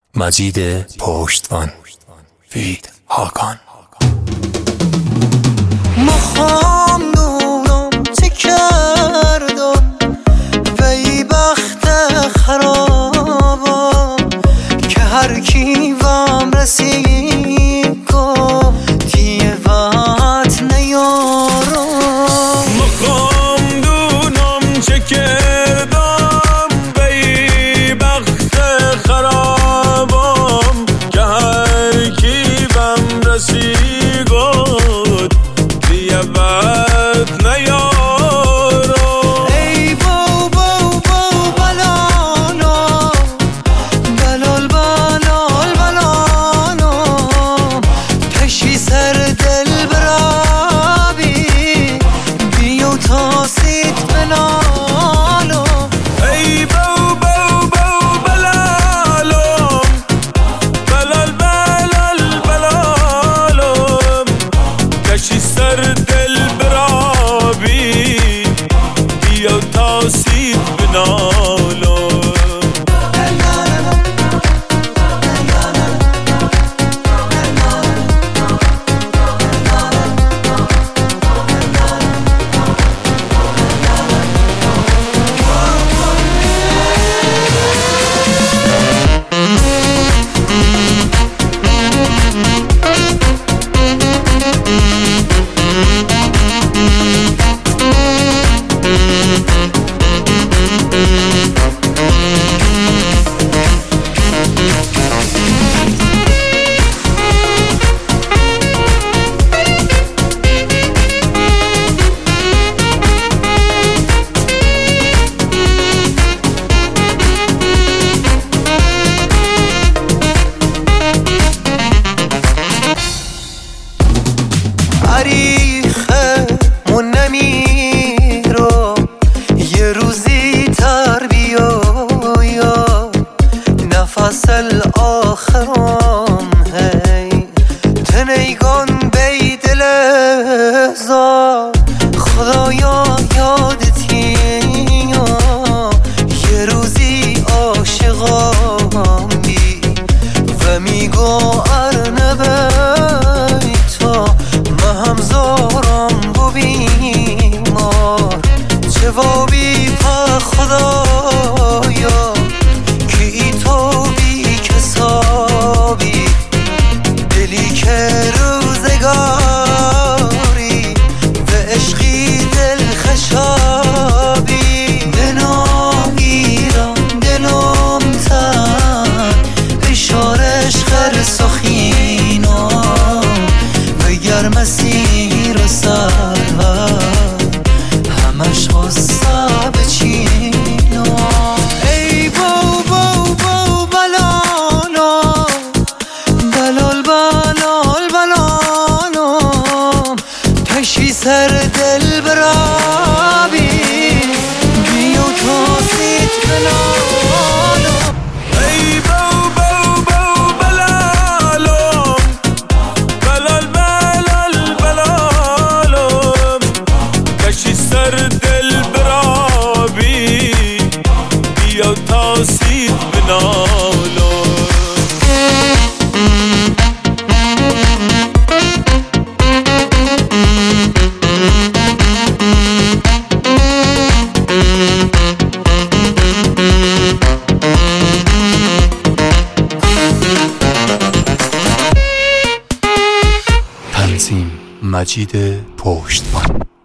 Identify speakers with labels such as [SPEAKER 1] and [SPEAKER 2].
[SPEAKER 1] مجید پشتوان فید هاکان.
[SPEAKER 2] مخوام دونم چه کردم وی بخت خرابم که هر کی وام رسید گفتی وقت نیارم.
[SPEAKER 3] مخوام دونم چه کردم وی بخت خرابم که هر کی وام رسید گفتی وقت نیارم.
[SPEAKER 2] ای بو بو بو بلالو بلال بلال بلالو تشی سر دل برابی بیو تا سیت بلالو.
[SPEAKER 3] ای بو بو بو بلالو بلال بلال بلالو تشی سر دل برابی بیا تا سیت بنالو.
[SPEAKER 2] تاریخمون نمیرو یه روزی تر بیایا نفس الاخرم هی تنیگان بی دل زار خدایا یادتی یه روزی عاشقام بی و میگو ارنبه همزارم بو بیمار جوابی پا خدایا که ای تو بی کسابی دلی که روزگاری و عشقی دل خشابی دنام ایران دلم تن اشارش خر سخینا مسیر و سر همش غصه بچینو. ای بو بو بو بلالو بلال بلال بلالو تشی سر دل برابی بیو تو سیت بلالو.
[SPEAKER 3] ای بو بو بو بلالو بلال سر دل برابی بیا تا سیت بنالو.
[SPEAKER 1] تنظیم مجید پشتوان.